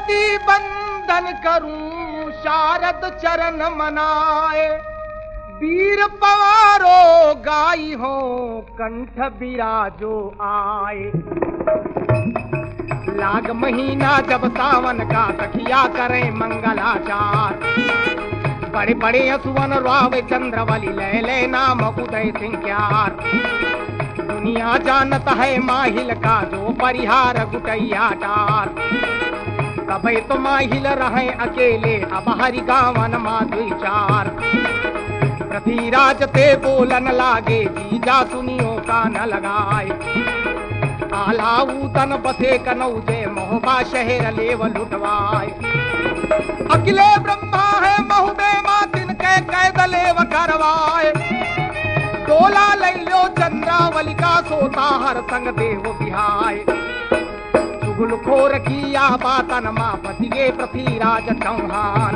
बेटी बंदन करूं शारद चरण मनाए, वीर पवारो गाई हो कंठ बिराजो आए। लाग महीना जब सावन का सखिया करे मंगलाचार, बड़े बड़े असुवन रावे चंद्रवली ले ले नाम उदय सिंह क्यार। दुनिया जानत है माहिल का जो परिहार गुटैया टार, कभी तो माहिल रहे अकेले अब हरि गावन माधुई चार। पृथ्वीराज ते बोलन लागे जीजा सुनियो का न लगाए, आलाऊ तन बसे कनौजे मोहबा शहर लेव लुटवाए। अखिले ब्रह्मा है महुबे मातिन के कैद लेव करवाए, डोला ले लो चंद्रावली का सोता हर संग देव बिहाय। चुगल खोर किया बातन माँ पतिगे पृथ्वीराज चौहान,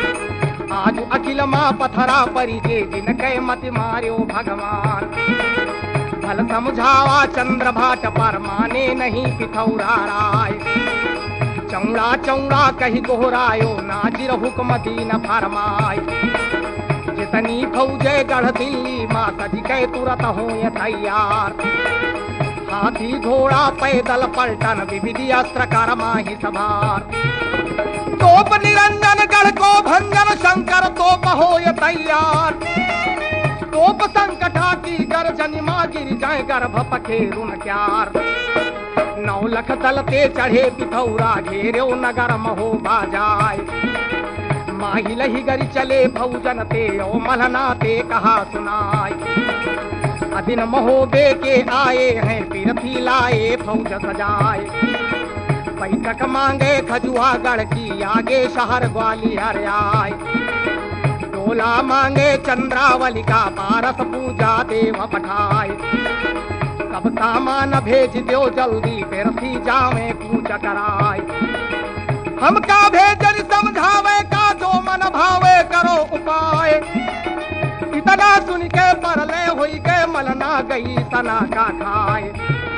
आज अखिल माँ पथरा परिजे जिनके मत मार्यो भगवान। फल समझावा चंद्र भाट पर माने नहीं पिथौरा राय, चौड़ा चौड़ा कही दोहरायो नाजिर हुक्म दीन फरमाय। जितनी फौजे गढ़ दिल्ली माँ सज के तुरत हो तैयार, हाथी घोड़ा पैदल पलटन विविधि अस्त्र कर माही सवार। तोप निरंजन गढ़ को भंजन शंकर तोप हो तैयार, तोप संकटा की गर्जन माँ गिर जाए गर्भ पखेरुन क्यार। 9 लख दल ते चढ़े पिथौरा घेर्यो नगर महो बाजाए, माहिल ही गरी चले फौजन ते ओ मलहना ते कहा सुनाए। अदिन महोबे के आए हैं पीरथी लाए फौज सजाए, बैठक मांगे खजुआगढ़ की आगे शहर ग्वालियर आए। डोला मांगे चंद्रावली का पारस पूजा देव पठाए, सब सामान भेज दो जल्दी पीरथी जावे पूज कराए। हमका भेजन समझावे का जो मन भावे करो उपाय, इतना सुन के परले हुई के मलना गई सना का खाए।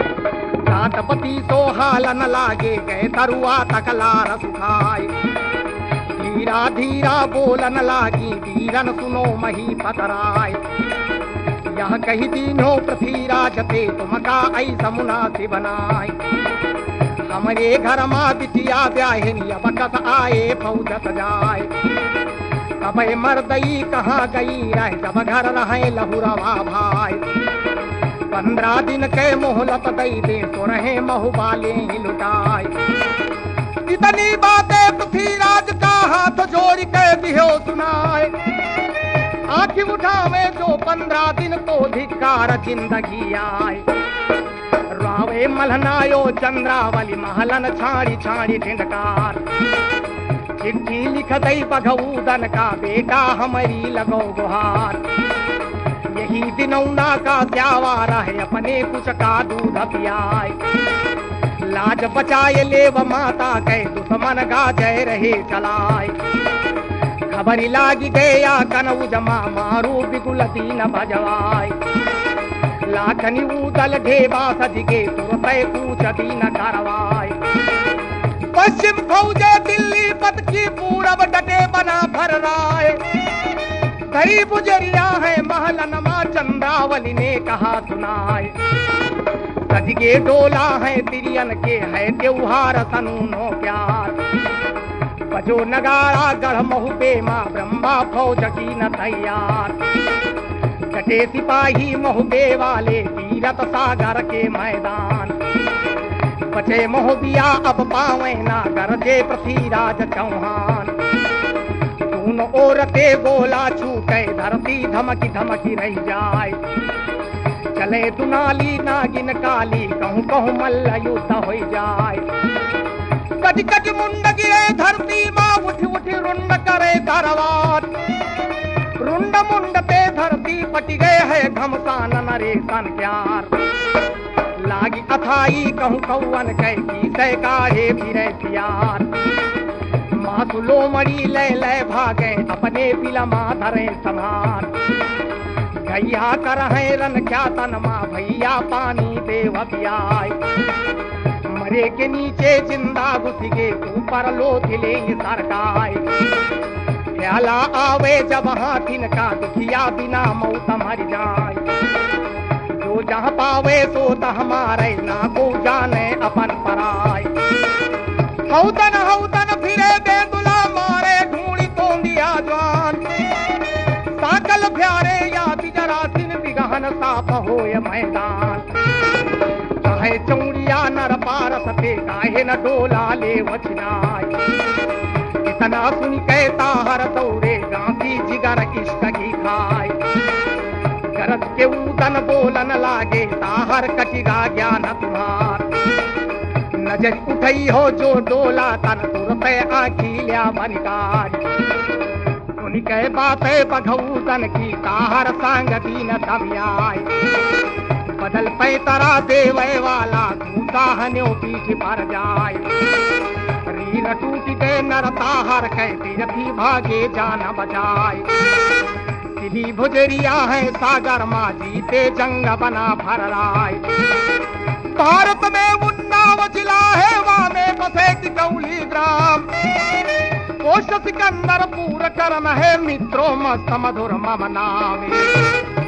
जातपति तो हाल न लागे गए तरुआ तकलार सुखाए, धीरा धीरा बोलन लागी वीरन सुनो मही पतराय। यह कही दीनो पृथ्वीराज ते तुमका ऐसा मुनासिब बनाए, हमरे घर माँ बिटिया ब्याहिनी अब कस आए फौज सजाए। कबे मर्दई कहाँ गई रह जब घर रहे लहुरवा भाई, 15 दिन के मोहलत दई दे तो रहे महुबाले ही लुटाए। इतनी बातें पृथ्वीराज का हाथ जोड़ के दियो सुनाए, आँख उठावे जो 15 दिन तो धिक्कार जिंदगी आए। रावे मलहनायो चंद्रावली महलन छाड़ी छाड़ी ढिंडकार, चिट्ठी लिख दई बघऊदन का बेटा हमारी लगो गुहार। यही दिनौना का त्यावार है अपने कुछ का दूध पियाए, लाज बचाए लेव माता के दुश्मन गा जय रहे चलाए। खबरी लागी गया कनऊ जमा मारू बिगुल दीन भजवाए, लाखनी उदल ढेबा सजगे तुरते कूच दीन करवाए। पश्चिम फौजे दिल्ली पत की पूरब डटे बना भर राय, धरी बुजरिया है महलन माँ चंद्रावली ने कहा सुनाए। सजगे डोला है तिरियन के है त्योहार सनूनो प्यार, बजो नगाड़ा गढ़ महुबे माँ ब्रह्मा फौज की न तैयार। डटे सिपाही महुबे वाले तीरथ सागर के मैदान, बचे मोहबिया अब पावे ना गरजे पृथ्वीराज चौहान। दोनों औरते गोला छूटे धरती धमकी धमकी रह जाए, चले दुनाली नागिन काली कहूँ कहूँ मल्ल युद्ध हो जाए। कट कट मुंड गिरे धरती माँ उठ उठ रुंड करे दरबार, रुंड मुंड पे धरती पट गए है घमसान नरेशन प्यार। लागी अथाई कहूँ कौवन कैसी सैकारे फिरे प्यार, मासुलो मड़ी ले ले भागे अपने पिलमा धरे समान। गैया कर है रन क्या तन माँ भैया पानी देव पियाय, मरे के नीचे जिंदा घुस के ऊपर लोथ लेंगे सरकार। ख्याला आवे जब हाथिन का दुखिया बिना मौत मर जाए। जो जहाँ पावे सो हमारे ना को जाने अपन पराय। हौतन फिरे बेंदुला मारे ढूंढी तोंदिया जवान। साकल प्यारे या बिजरासिन बिगहन साफ होय मैदान। चाहे चौड़िया नर पारस पे काहे न डोला ले वचनाय। इतना सुन कहता हर दौड़े गांधी जिगर इष्ट की खाए। गरज के उदन बोलन लागे ताहर कटिगा ज्ञान तुम्हार। नजर उठई हो जो डोला तन तुरते आखिल्या बनकार। सुन कह बातें बघऊदन की ताहर सांगती न समयाय। बदल पे तरा देवे वाला दूता हन्यो पीठ पर जाए। रीन टूट के नरता हर कह तीरथी भागे जान बचाए। सीधी भुजरिया है सागर माँ जीते जंग बना भर राय। भारत में उन्नाव जिला है वहाँ में बसे टिकौली ग्राम। पोस्ट सिकंदर पूर करम है मित्रों मस्त मधुर मम नामे।